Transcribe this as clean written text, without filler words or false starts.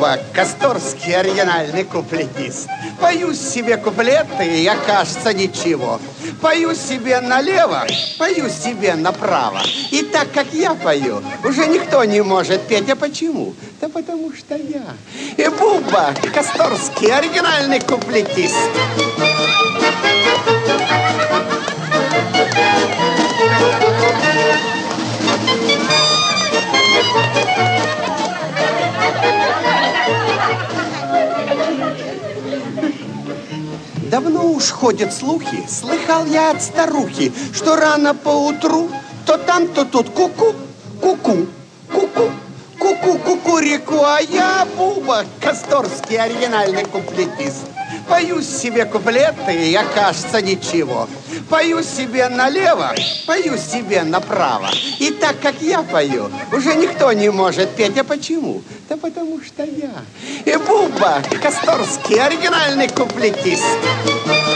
Буба, Косторский оригинальный куплетист. Пою себе куплеты, я, кажется, ничего. Пою себе налево, пою себе направо. И так, как я пою, уже никто не может петь. А почему? Да потому что я. И Буба, Косторский оригинальный куплетист. Давно уж ходят слухи, слыхал я от старухи, что рано поутру то там, то тут ку-ку, ку-ку, ку-ку, ку-ку, кукурику, а я Буба, Косторский оригинальный куплетист. Пою себе куплеты, я, кажется, ничего. Пою себе налево, пою себе направо. И так, как я пою, уже никто не может петь. А почему? Да потому что я. И Буба, Косторский оригинальный куплетист.